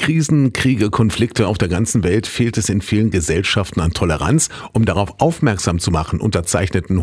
Krisen, Kriege, Konflikte auf der ganzen Welt fehlt es in vielen Gesellschaften an Toleranz. Um darauf aufmerksam zu machen, unterzeichneten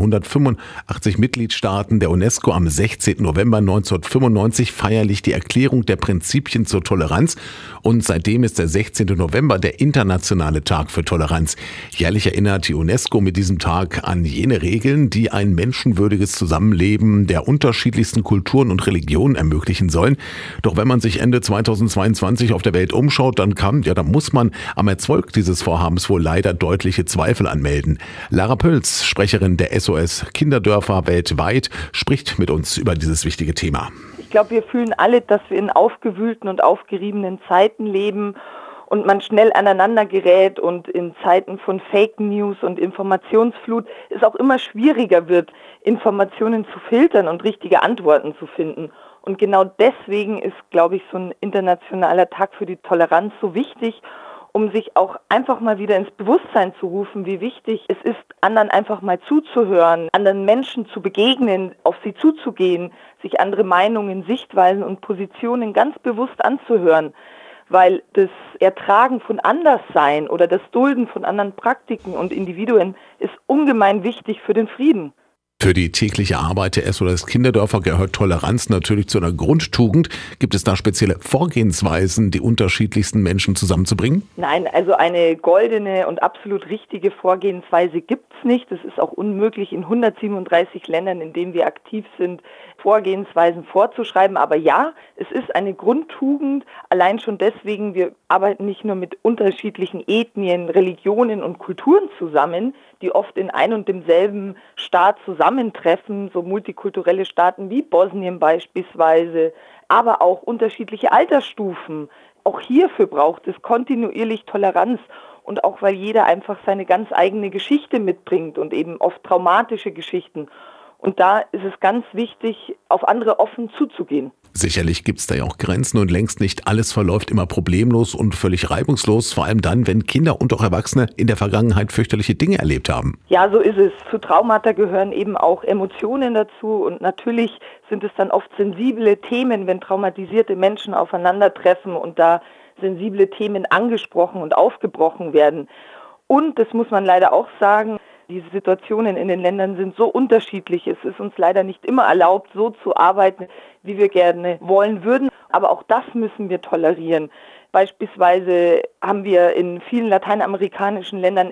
185 Mitgliedstaaten der UNESCO am 16. November 1995 feierlich die Erklärung der Prinzipien zur Toleranz. Und seitdem ist der 16. November der internationale Tag für Toleranz. Jährlich erinnert die UNESCO mit diesem Tag an jene Regeln, die ein menschenwürdiges Zusammenleben der unterschiedlichsten Kulturen und Religionen ermöglichen sollen. Doch wenn man sich Ende 2022 auf der Welt umschaut, dann muss man am Erfolg dieses Vorhabens wohl leider deutliche Zweifel anmelden. Lara Pölz, Sprecherin der SOS Kinderdörfer weltweit, spricht mit uns über dieses wichtige Thema. Ich glaube, wir fühlen alle, dass wir in aufgewühlten und aufgeriebenen Zeiten leben und man schnell aneinander gerät und in Zeiten von Fake News und Informationsflut es auch immer schwieriger wird, Informationen zu filtern und richtige Antworten zu finden. Und genau deswegen ist, glaube ich, so ein internationaler Tag für die Toleranz so wichtig, um sich auch einfach mal wieder ins Bewusstsein zu rufen, wie wichtig es ist, anderen einfach mal zuzuhören, anderen Menschen zu begegnen, auf sie zuzugehen, sich andere Meinungen, Sichtweisen und Positionen ganz bewusst anzuhören. Weil das Ertragen von Anderssein oder das Dulden von anderen Praktiken und Individuen ist ungemein wichtig für den Frieden. Für die tägliche Arbeit der SOS Kinderdörfer gehört Toleranz natürlich zu einer Grundtugend. Gibt es da spezielle Vorgehensweisen, die unterschiedlichsten Menschen zusammenzubringen? Nein, also eine goldene und absolut richtige Vorgehensweise gibt's nicht. Es ist auch unmöglich, in 137 Ländern, in denen wir aktiv sind, Vorgehensweisen vorzuschreiben. Aber ja, es ist eine Grundtugend. Allein schon deswegen, wir arbeiten nicht nur mit unterschiedlichen Ethnien, Religionen und Kulturen zusammen, die oft in ein und demselben Staat zusammentreffen, so multikulturelle Staaten wie Bosnien beispielsweise, aber auch unterschiedliche Altersstufen. Auch hierfür braucht es kontinuierlich Toleranz und auch weil jeder einfach seine ganz eigene Geschichte mitbringt und eben oft traumatische Geschichten. Und da ist es ganz wichtig, auf andere offen zuzugehen. Sicherlich gibt es da ja auch Grenzen und längst nicht alles verläuft immer problemlos und völlig reibungslos, vor allem dann, wenn Kinder und auch Erwachsene in der Vergangenheit fürchterliche Dinge erlebt haben. Ja, so ist es. Zu Traumata gehören eben auch Emotionen dazu und natürlich sind es dann oft sensible Themen, wenn traumatisierte Menschen aufeinandertreffen und da sensible Themen angesprochen und aufgebrochen werden. Und, das muss man leider auch sagen, diese Situationen in den Ländern sind so unterschiedlich. Es ist uns leider nicht immer erlaubt, so zu arbeiten, wie wir gerne wollen würden. Aber auch das müssen wir tolerieren. Beispielsweise haben wir in vielen lateinamerikanischen Ländern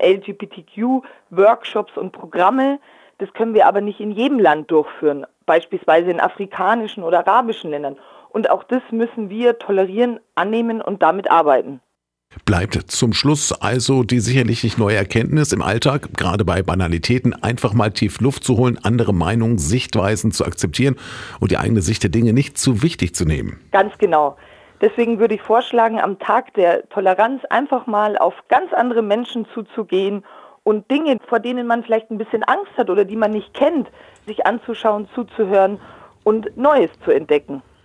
LGBTQ-Workshops und Programme. Das können wir aber nicht in jedem Land durchführen. Beispielsweise in afrikanischen oder arabischen Ländern. Und auch das müssen wir tolerieren, annehmen und damit arbeiten. Bleibt zum Schluss also die sicherlich nicht neue Erkenntnis im Alltag, gerade bei Banalitäten, einfach mal tief Luft zu holen, andere Meinungen, Sichtweisen zu akzeptieren und die eigene Sicht der Dinge nicht zu wichtig zu nehmen. Ganz genau. Deswegen würde ich vorschlagen, am Tag der Toleranz einfach mal auf ganz andere Menschen zuzugehen und Dinge, vor denen man vielleicht ein bisschen Angst hat oder die man nicht kennt, sich anzuschauen, zuzuhören und Neues zu entdecken.